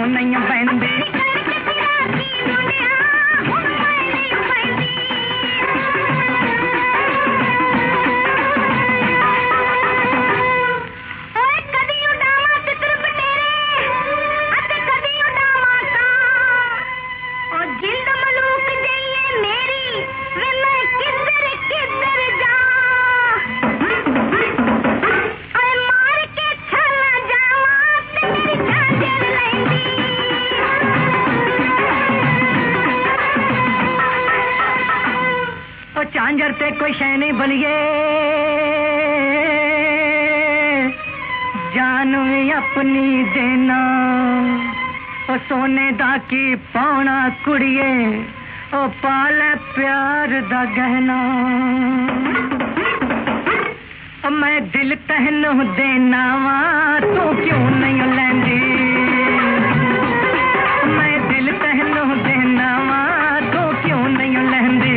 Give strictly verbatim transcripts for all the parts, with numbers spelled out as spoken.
नहीं बहंदी। झांझर ते कोई शै नहीं बलिए, जान भी अपनी देना। ओ सोने दा की पाउना कुड़िए, ओ पाले प्यार दा गहना। ओ मैं दिल तैनू देना वा, तू क्यों नहीं लैंदी। मैं दिल तैनू देना वा, तू क्यों नहीं लैंदी।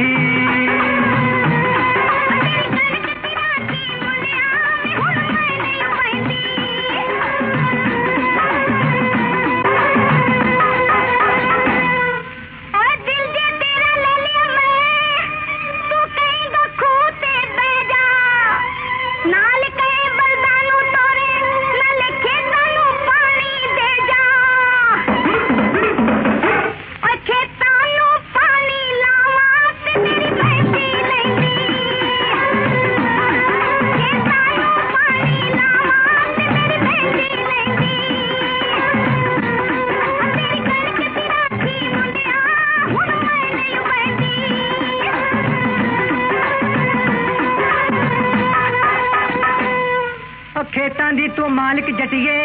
खेतां दी तू मालिक जटिए,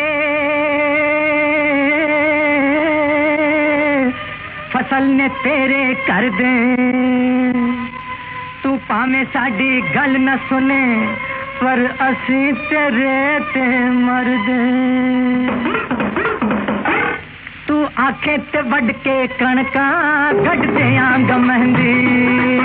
फसल ने तेरे कर दे। तू भावें साडी गल न सुने, पर असी तेरे ते मर दे। तू आखे ते वड के कणकां कट देआंगा मेहंदी।